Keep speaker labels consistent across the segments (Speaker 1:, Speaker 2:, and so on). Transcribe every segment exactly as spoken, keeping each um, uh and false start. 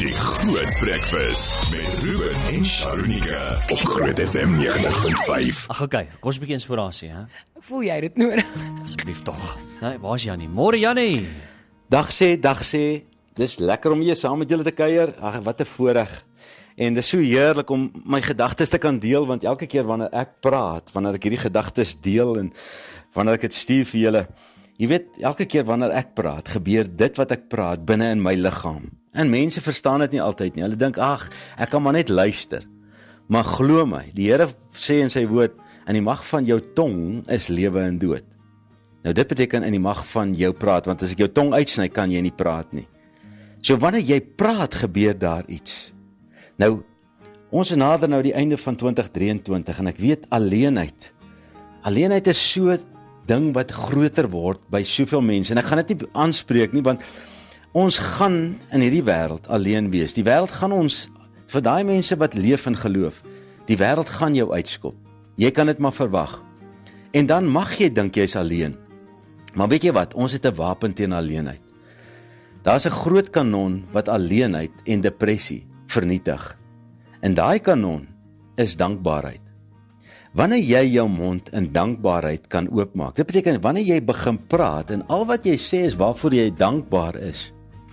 Speaker 1: Die Groot Breakfast met Ruben en Sharonike op Groot F M negentig punt vyf.
Speaker 2: Ag, okay, kom ons 'n bietjie inspirasie, hè?
Speaker 3: Ek voel jy het dit nodig.
Speaker 2: Asseblief tog. Nee, waar is Jannie? Môre Jannie.
Speaker 4: Dag sê, dag sê, dis lekker om hier saam met julle te kuier. Ag, wat 'n voorreg. En dis so heerlik om my gedagtes te kan deel, want elke keer wanneer ek praat, wanneer ek hierdie gedagtes deel en wanneer ek dit stuur vir julle, jy weet, elke keer wanneer ek praat, gebeur dit wat ek praat binne in my liggaam. En mense verstaan dit nie altyd nie. Hulle dink, ag, ek kan maar net luister. Maar glo my, die Here sê in sy woord, in die mag van jou tong is lewe en dood. Nou dit beteken in die mag van jou praat, want as ek jou tong uitsny, kan jy nie praat nie. So wanneer jy praat, gebeur daar iets. Nou, ons nader nou die einde van twintig drieëntwintig en ek weet alleenheid. Alleenheid is so ding wat groter word by soveel mense. En ek gaan dit nie aanspreek nie, want ons gaan in hierdie wêreld alleen wees. Die wêreld gaan ons, vir daai mense wat leef in geloof, die wêreld gaan jou uitskop. Jy kan dit maar verwag. En dan mag jy dink jy's alleen. Maar weet jy wat, ons het 'n wapen teen alleenheid. Daar's 'n groot kanon wat alleenheid en depressie vernietig. En daai kanon is dankbaarheid. Wanneer jy jou mond in dankbaarheid kan oopmaak, dit beteken wanneer jy begin praat en al wat jy sê is waarvoor jy dankbaar is,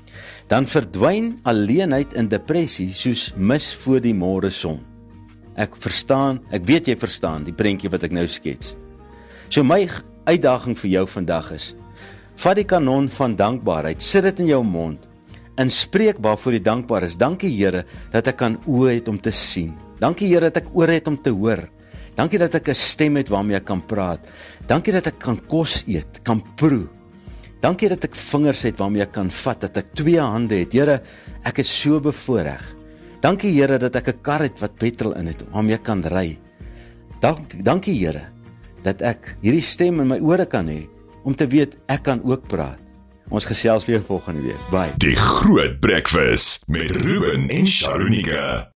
Speaker 4: dan verdwyn alleenheid en depressie soos mis voor die môre son. Ek verstaan, ek weet jy verstaan die prentjie wat ek nou skets. So my uitdaging vir jou vandag is, vat die kanon van dankbaarheid, sit dit in jou mond en spreek waarvoor jy dankbaar is. Dankie Here dat ek kan oë het om te sien. Dankie Here dat ek ore het om te hoor. Dankie dat ek 'n stem het waarmee ek kan praat. Dankie dat ek kan kos eet, kan proe. Dankie dat ek vingers het waarmee ek kan vat, dat ek twee hande het. Here, ek is so bevoorreg. Dankie Here dat ek 'n kar het wat petrol in het, waarmee ek kan ry. Dank, dankie Here dat ek hierdie stem in my ore kan hê, om te weet ek kan ook praat. Ons gesels weer volgende week. Bye.
Speaker 1: Die Groot Breakfast met Ruben en Sharonike.